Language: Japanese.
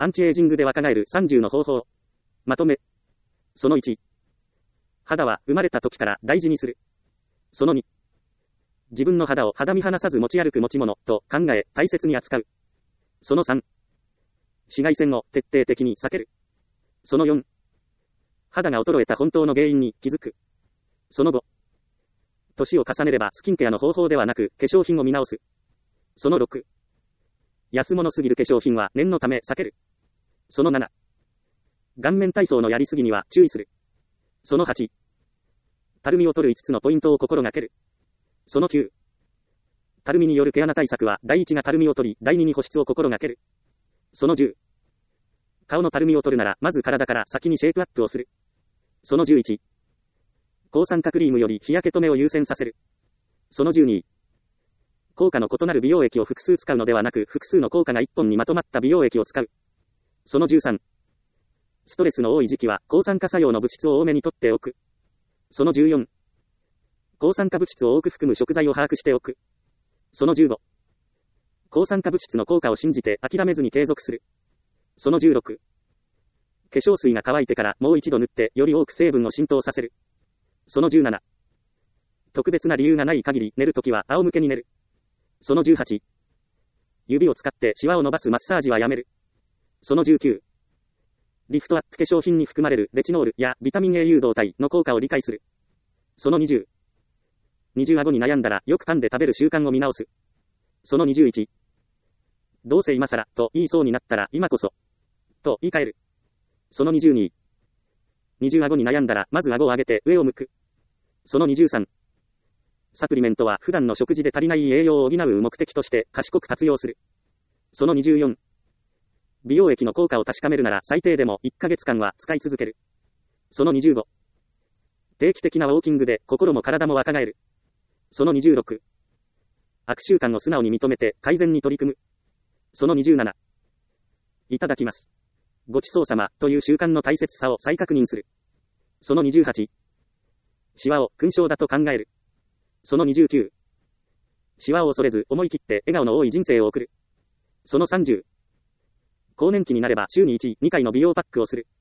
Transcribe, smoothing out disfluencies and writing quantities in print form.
アンチエイジングで若返る30の方法。まとめ。その1。肌は生まれた時から大事にする。その2。自分の肌を肌身離さず持ち歩く持ち物と考え大切に扱う。その3。紫外線を徹底的に避ける。その4。肌が衰えた本当の原因に気づく。その5。年を重ねればスキンケアの方法ではなく化粧品を見直す。その6。安物すぎる化粧品は念のため避ける。その7。顔面体操のやりすぎには注意する。その8。たるみを取る5つのポイントを心がける。その9。たるみによる毛穴対策は第1がたるみを取り、第2に保湿を心がける。その10。顔のたるみを取るならまず体から先にシェイプアップをする。その11。抗酸化クリームより日焼け止めを優先させる。その12。効果の異なる美容液を複数使うのではなく複数の効果が1本にまとまった美容液を使う。その13。ストレスの多い時期は抗酸化作用の物質を多めに取っておく。その14。抗酸化物質を多く含む食材を把握しておく。その15。抗酸化物質の効果を信じて諦めずに継続する。その16。化粧水が乾いてからもう一度塗ってより多く成分を浸透させる。その17。特別な理由がない限り寝るときは仰向けに寝る。その18。指を使ってシワを伸ばすマッサージはやめる。その19。リフトアップ化粧品に含まれるレチノールやビタミン A 誘導体の効果を理解する。その20。二重顎に悩んだらよく噛んで食べる習慣を見直す。その21。どうせ今更と言いそうになったら今こそと言い換える。その22。二重顎に悩んだらまず顎を上げて上を向く。その23。サプリメントは普段の食事で足りない栄養を補う目的として賢く活用する。その24。美容液の効果を確かめるなら最低でも1ヶ月間は使い続ける。その25。定期的なウォーキングで心も体も若返る。その26。悪習慣を素直に認めて改善に取り組む。その27。いただきます。ごちそうさまという習慣の大切さを再確認する。その28。シワを勲章だと考える。その29。シワを恐れず思い切って笑顔の多い人生を送る。その30。更年期になれば週に1、2回の美容パックをする。